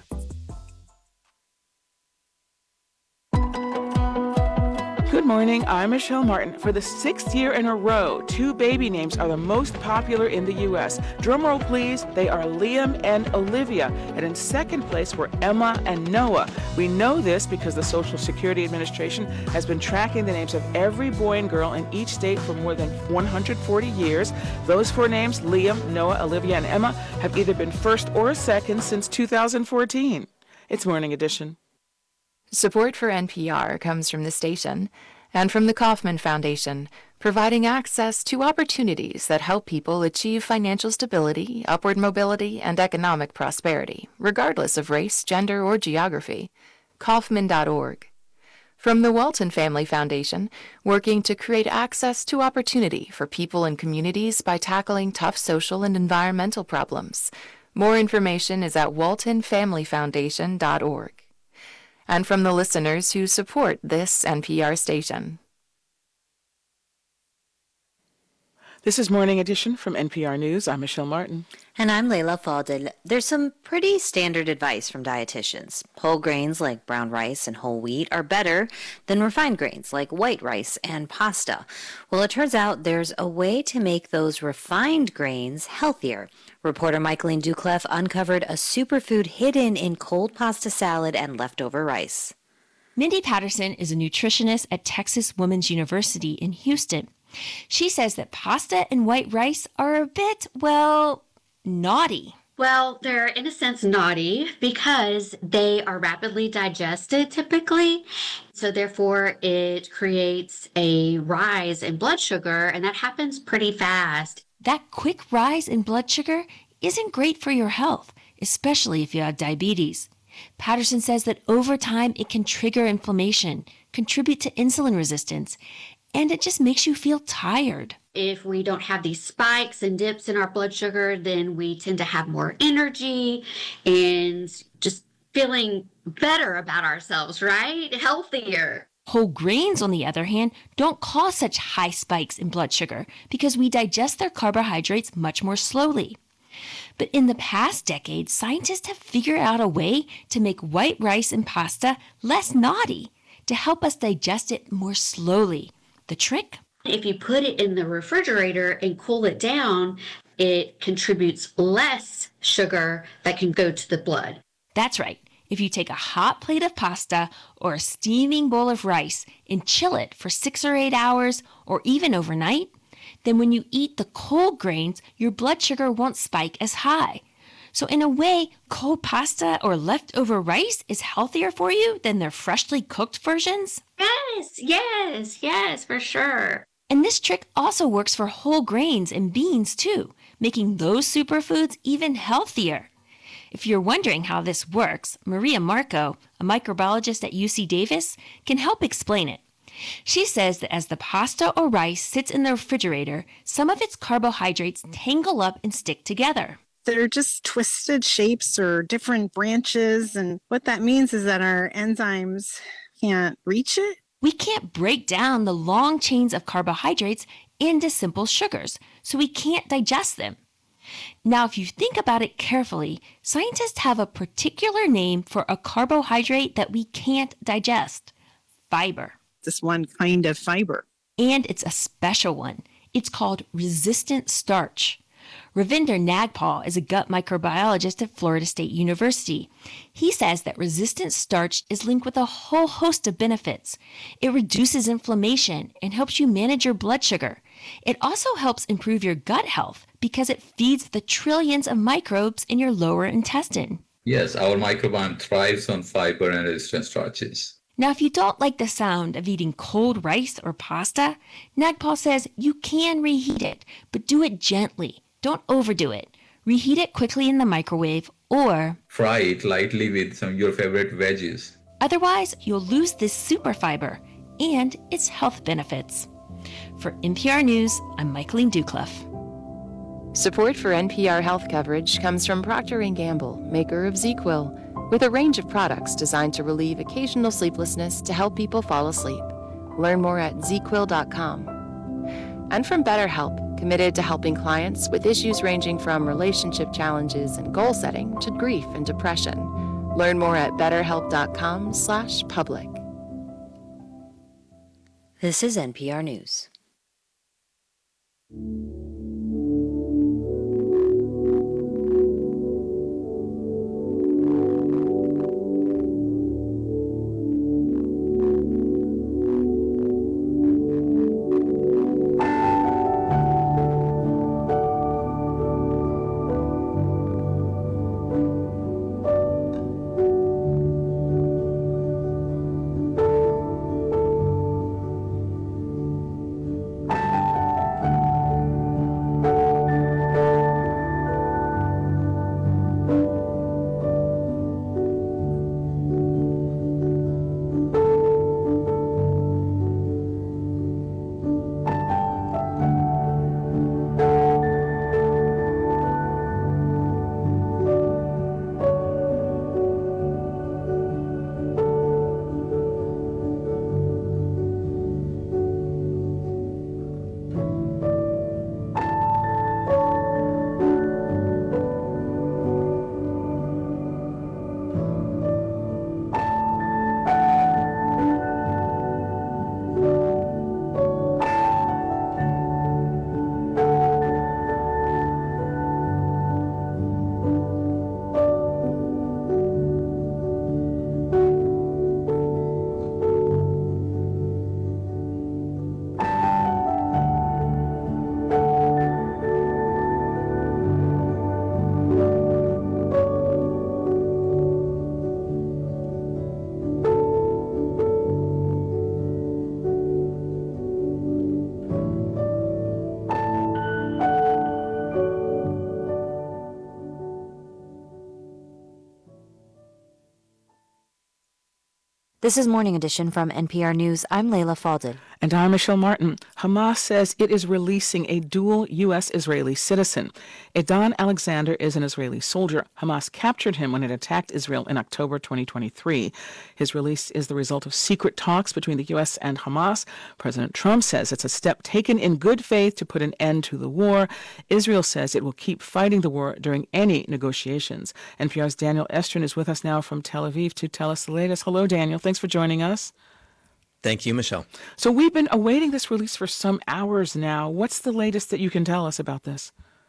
Good morning, I'm Michelle Martin. For the sixth year in a row, two baby names are the most popular in the U S. Drumroll please, they are Liam and Olivia. And in second place were Emma and Noah. We know this because the Social Security Administration has been tracking the names of every boy and girl in each state for more than one hundred forty years. Those four names, Liam, Noah, Olivia, and Emma, have either been first or second since two thousand fourteen. It's Morning Edition. Support for N P R comes from the station and from the Kauffman Foundation, providing access to opportunities that help people achieve financial stability, upward mobility, and economic prosperity, regardless of race, gender, or geography. Kauffman dot org. From the Walton Family Foundation, working to create access to opportunity for people and communities by tackling tough social and environmental problems. More information is at walton family foundation dot org. And from the listeners who support this N P R station. This is Morning Edition from N P R News. I'm Michelle Martin. And I'm Leila Fadel. There's some pretty standard advice from dietitians. Whole grains like brown rice and whole wheat are better than refined grains like white rice and pasta. Well, it turns out there's a way to make those refined grains healthier. Reporter Michaeline Duclef uncovered a superfood hidden in cold pasta salad and leftover rice. Mindy Patterson is a nutritionist at Texas Women's University in Houston. She says that pasta and white rice are a bit, well, naughty. Well, they're in a sense naughty because they are rapidly digested typically. So therefore it creates a rise in blood sugar, and that happens pretty fast. That quick rise in blood sugar isn't great for your health, especially if you have diabetes. Patterson says that over time it can trigger inflammation, contribute to insulin resistance, and it just makes you feel tired. If we don't have these spikes and dips in our blood sugar, then we tend to have more energy and just feeling better about ourselves, right? Healthier. Whole grains, on the other hand, don't cause such high spikes in blood sugar because we digest their carbohydrates much more slowly. But in the past decade, scientists have figured out a way to make white rice and pasta less naughty to help us digest it more slowly. The trick? If you put it in the refrigerator and cool it down, it contributes less sugar that can go to the blood. That's right. If you take a hot plate of pasta or a steaming bowl of rice and chill it for six or eight hours or even overnight, then when you eat the cold grains, your blood sugar won't spike as high. So in a way, cold pasta or leftover rice is healthier for you than their freshly cooked versions? Yes, yes, yes, for sure. And this trick also works for whole grains and beans too, making those superfoods even healthier. If you're wondering how this works, Maria Marco, a microbiologist at U C Davis, can help explain it. She says that as the pasta or rice sits in the refrigerator, some of its carbohydrates tangle up and stick together. They're just twisted shapes or different branches, and what that means is that our enzymes can't reach it. We can't break down the long chains of carbohydrates into simple sugars, so we can't digest them. Now, if you think about it carefully, scientists have a particular name for a carbohydrate that we can't digest: fiber. This one kind of fiber. And it's a special one. It's called resistant starch. Ravinder Nagpal is a gut microbiologist at Florida State University. He says that resistant starch is linked with a whole host of benefits. It reduces inflammation and helps you manage your blood sugar. It also helps improve your gut health because it feeds the trillions of microbes in your lower intestine. Yes, our microbiome thrives on fiber and resistant starches. Now, if you don't like the sound of eating cold rice or pasta, Nagpal says you can reheat it, but do it gently. Don't overdo it. Reheat it quickly in the microwave or fry it lightly with some of your favorite veggies. Otherwise, you'll lose this super fiber and its health benefits. For N P R News, I'm Michaeline Duclef. Support for N P R health coverage comes from Procter and Gamble, maker of ZzzQuil, with a range of products designed to relieve occasional sleeplessness to help people fall asleep. Learn more at zz quill dot com. And from BetterHelp, committed to helping clients with issues ranging from relationship challenges and goal setting to grief and depression. Learn more at betterhelp dot com slash public. This is N P R News. This is Morning Edition from N P R News. I'm Layla Falded. And I'm Michelle Martin. Hamas says it is releasing a dual U S-Israeli citizen. Idan Alexander is an Israeli soldier. Hamas captured him when it attacked Israel in October twenty twenty-three. His release is the result of secret talks between the U S and Hamas. President Trump says it's a step taken in good faith to put an end to the war. Israel says it will keep fighting the war during any negotiations. N P R's Daniel Estrin is with us now from Tel Aviv to tell us the latest. Hello, Daniel. Thanks for joining us. Thank you, Michelle. So we've been awaiting this release for some hours now. What's the latest that you can tell us about this?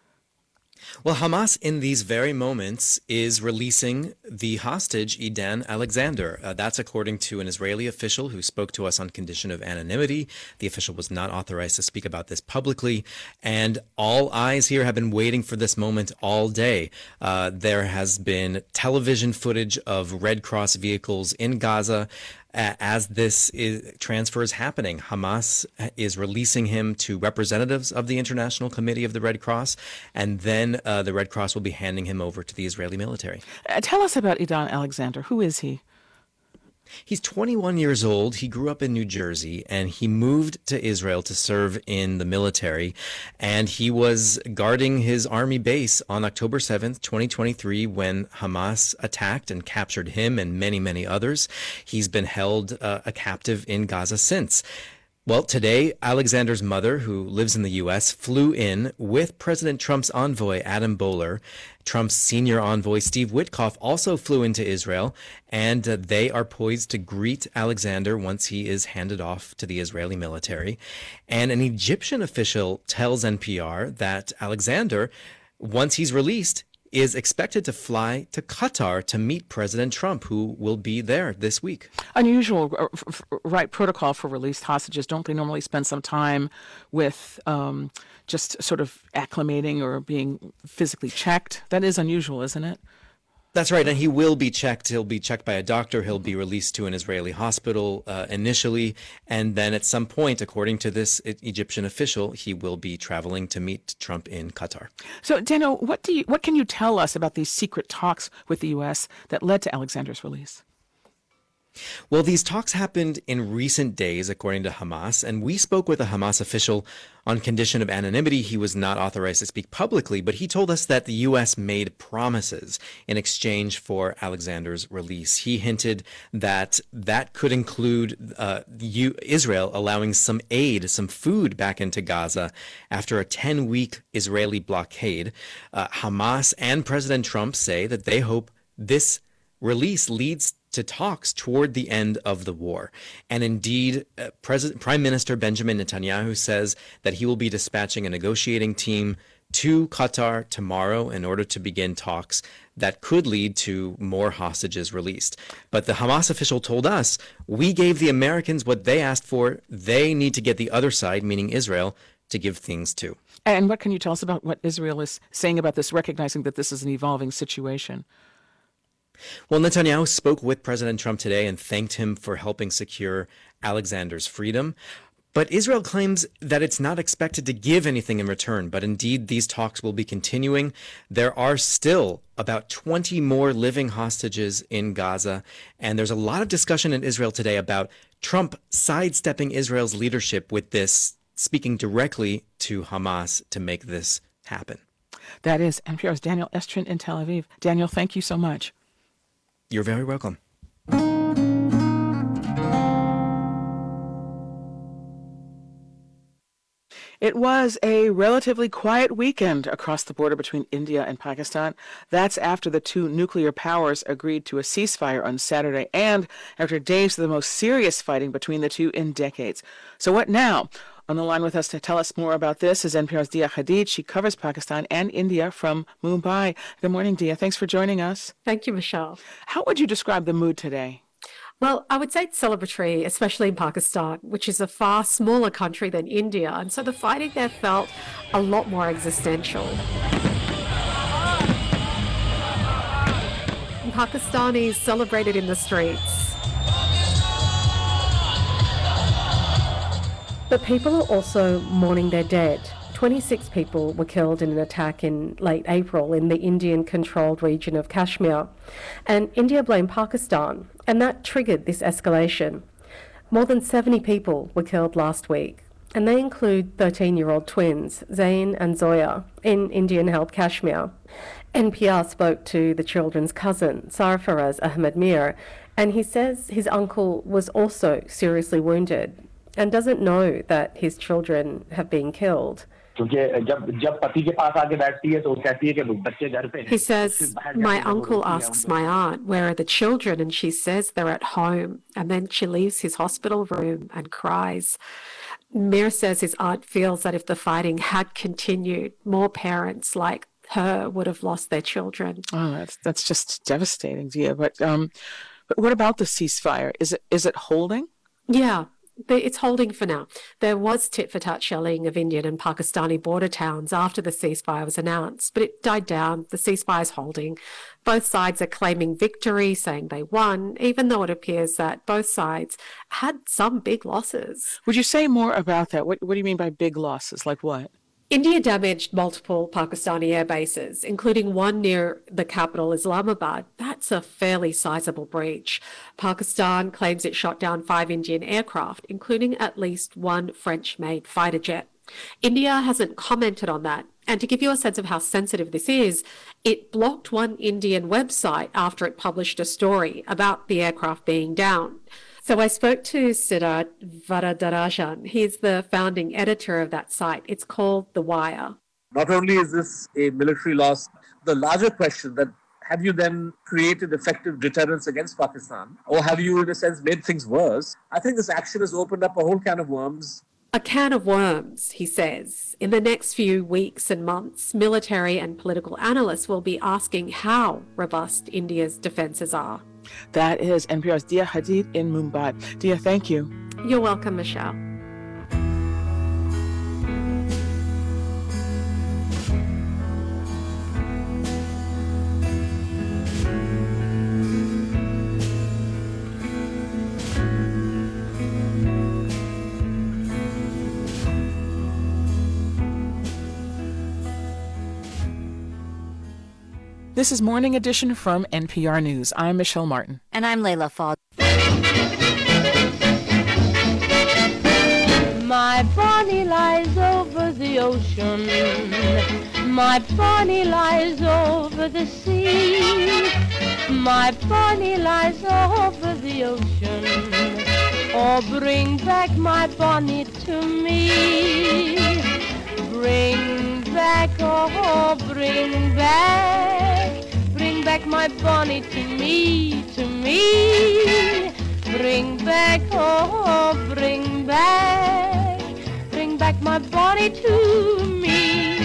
Well, Hamas in these very moments is releasing the hostage, Idan Alexander. Uh, that's according to an Israeli official who spoke to us on condition of anonymity. The official was not authorized to speak about this publicly. And all eyes here have been waiting for this moment all day. Uh, there has been television footage of Red Cross vehicles in Gaza. As this is, transfer is happening, Hamas is releasing him to representatives of the International Committee of the Red Cross, and then uh, the Red Cross will be handing him over to the Israeli military. Uh, tell us about Idan Alexander. Who is he? He's twenty-one years old. He grew up in New Jersey, and he moved to Israel to serve in the military. And he was guarding his army base on October seventh, twenty twenty-three, when Hamas attacked and captured him and many, many others. He's been held uh, a captive in Gaza since. Well, today, Alexander's mother, who lives in the U S, flew in with President Trump's envoy, Adam Boehler. Trump's senior envoy, Steve Witkoff, also flew into Israel, and uh, they are poised to greet Alexander once he is handed off to the Israeli military. And an Egyptian official tells N P R that Alexander, once he's released, is expected to fly to Qatar to meet President Trump, who will be there this week. Unusual, right, protocol for released hostages. Don't they normally spend some time with um, just sort of acclimating or being physically checked? That is unusual, isn't it? That's right, and he will be checked. He'll be checked by a doctor. He'll be released to an Israeli hospital uh, initially, and then at some point, according to this Egyptian official, he will be traveling to meet Trump in Qatar. So, Daniel, what do you, what can you tell us about these secret talks with the U S that led to Alexander's release? Well, these talks happened in recent days, according to Hamas, and we spoke with a Hamas official on condition of anonymity. He was not authorized to speak publicly, but he told us that the U S made promises in exchange for Alexander's release. He hinted that that could include uh, U- Israel allowing some aid, some food back into Gaza after a ten-week Israeli blockade. Uh, Hamas and President Trump say that they hope this release leads to talks toward the end of the war. And indeed, uh, President, Prime Minister Benjamin Netanyahu says that he will be dispatching a negotiating team to Qatar tomorrow in order to begin talks that could lead to more hostages released. But the Hamas official told us, we gave the Americans what they asked for. They need to get the other side, meaning Israel, to give things to. And what can you tell us about what Israel is saying about this, recognizing that this is an evolving situation? Well, Netanyahu spoke with President Trump today and thanked him for helping secure Alexander's freedom. But Israel claims that it's not expected to give anything in return. But indeed, these talks will be continuing. There are still about twenty more living hostages in Gaza. And there's a lot of discussion in Israel today about Trump sidestepping Israel's leadership with this, speaking directly to Hamas to make this happen. That is N P R's Daniel Estrin in Tel Aviv. Daniel, thank you so much. You're very welcome. It was a relatively quiet weekend across the border between India and Pakistan. That's after the two nuclear powers agreed to a ceasefire on Saturday and after days of the most serious fighting between the two in decades. So what now? On the line with us to tell us more about this is N P R's Dia Hadid. She covers Pakistan and India from Mumbai. Good morning, Dia. Thanks for joining us. Thank you, Michelle. How would you describe the mood today? Well, I would say it's celebratory, especially in Pakistan, which is a far smaller country than India. And so the fighting there felt a lot more existential. Pakistanis celebrated in the streets. But people are also mourning their dead. twenty-six people were killed in an attack in late April in the Indian-controlled region of Kashmir. And India blamed Pakistan, and that triggered this escalation. More than seventy people were killed last week, and they include thirteen-year-old twins, Zain and Zoya, in Indian-held Kashmir. N P R spoke to the children's cousin, Sarfaraz Ahmed Mir, and he says his uncle was also seriously wounded and doesn't know that his children have been killed. He says, my uncle asks my aunt, where are the children? And she says they're at home. And then she leaves his hospital room and cries. Mir says his aunt feels that if the fighting had continued, more parents like her would have lost their children. Oh, that's that's just devastating, Dia. But um, but what about the ceasefire? Is it is it holding? Yeah. It's holding for now. There was tit-for-tat shelling of Indian and Pakistani border towns after the ceasefire was announced, but it died down. The ceasefire's holding. Both sides are claiming victory, saying they won, even though it appears that both sides had some big losses. Would you say more about that? What What do you mean by big losses? Like what? India damaged multiple Pakistani air bases, including one near the capital, Islamabad. That's a fairly sizable breach. Pakistan claims it shot down five Indian aircraft, including at least one French-made fighter jet. India hasn't commented on that. And to give you a sense of how sensitive this is, it blocked one Indian website after it published a story about the aircraft being down. So I spoke to Siddharth Varadarajan. He's the founding editor of that site. It's called The Wire. Not only is this a military loss, the larger question that have you then created effective deterrence against Pakistan? Or have you, in a sense, made things worse? I think this action has opened up a whole can of worms. A can of worms, he says. In the next few weeks and months, military and political analysts will be asking how robust India's defenses are. That is N P R's Dia Hadid in Mumbai. Dia, thank you. You're welcome, Michelle. This is Morning Edition from N P R News. I'm Michelle Martin. And I'm Layla Fogg. My Bonnie lies over the ocean. My Bonnie lies over the sea. My Bonnie lies over the ocean. Oh, bring back my Bonnie to me. Bring back, oh, bring back. Bring back my Bonnie to me, to me. Bring back, oh, bring back. Bring back my Bonnie to me.